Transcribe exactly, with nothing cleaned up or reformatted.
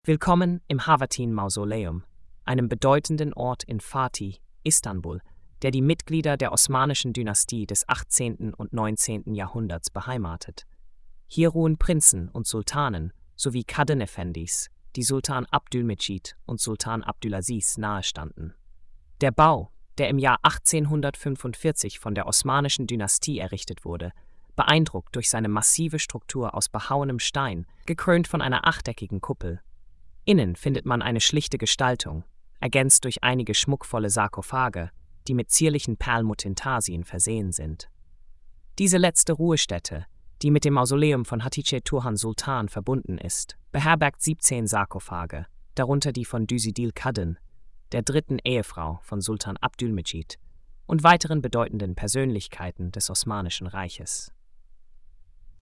Willkommen im Havatin-Mausoleum, einem bedeutenden Ort in Fatih, Istanbul, der die Mitglieder der osmanischen Dynastie des achtzehnten und neunzehnten Jahrhunderts beheimatet. Hier ruhen Prinzen und Sultanen sowie Kadın-Efendis, die Sultan Abdülmecid und Sultan Abdülaziz nahestanden. Der Bau, der im Jahr achtzehnhundertfünfundvierzig von der osmanischen Dynastie errichtet wurde, beeindruckt durch seine massive Struktur aus behauenem Stein, gekrönt von einer achteckigen Kuppel. Innen findet man eine schlichte Gestaltung, ergänzt durch einige schmuckvolle Sarkophage, die mit zierlichen Perlmuttintarsien versehen sind. Diese letzte Ruhestätte, die mit dem Mausoleum von Hatice Turhan Sultan verbunden ist, beherbergt siebzehn Sarkophage, darunter die von Düzidil Kadın, der dritten Ehefrau von Sultan Abdülmecid, und weiteren bedeutenden Persönlichkeiten des Osmanischen Reiches.